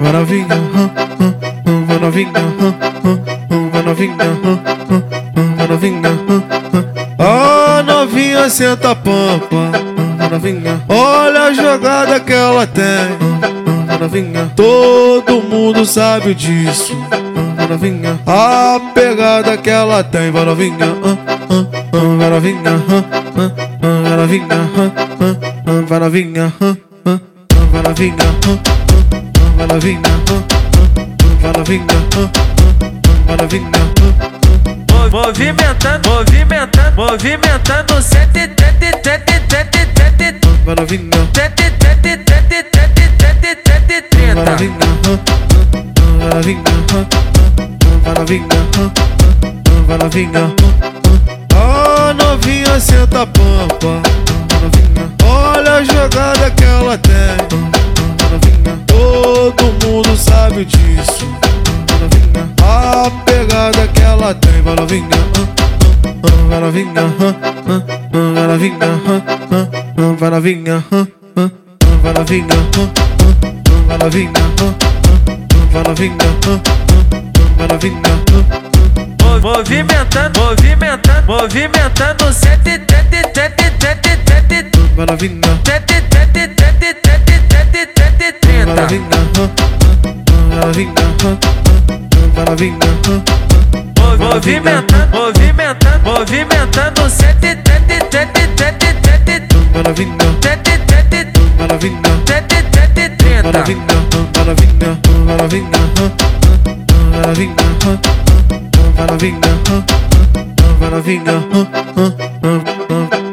vai novinha, vai novinha, vai novinha, vai novinha. A novinha senta a pampa, vai novinha. Olha a jogada que ela tem, vai novinha. Todo mundo sabe disso, vai novinha. A pegada que ela tem, vai novinha, vai novinha, vai novinha, vai novinha, vai novinha, vai novinha, vai novinha, vai novinha. Movimentando, movimentando, movimentando, sete, tete, tete, tete, tete, Vai novinha, tete, tete, tete, tete, tete, tete, vai trinta. novinha, vai novinha, vai novinha, vai novinha. A novinha senta a pampa, vai novinha. Olha a jogada que ela tem, vai novinha. Todo mundo sabe disso, vai novinha. A pegada que ela tem, vai novinha, vai novinha, vai novinha, vai novinha, vai novinha, vai novinha, vai novinha, vai novinha. Movimentando, movimentando, movimentando, sete, tete, tete, tete, tete, Vai novinha, tete, tete, tete, tete, tete, tete, vai trinta. novinha, vai novinha, vai novinha. Movimentando, movimentando, movimentando, sete, tete, tete, tete, tete, Vai novinha, tete, tete, vai novinha, tete, tete, vai trinta. novinha, vai novinha, vai novinha, vai novinha, vai novinha, vai novinha.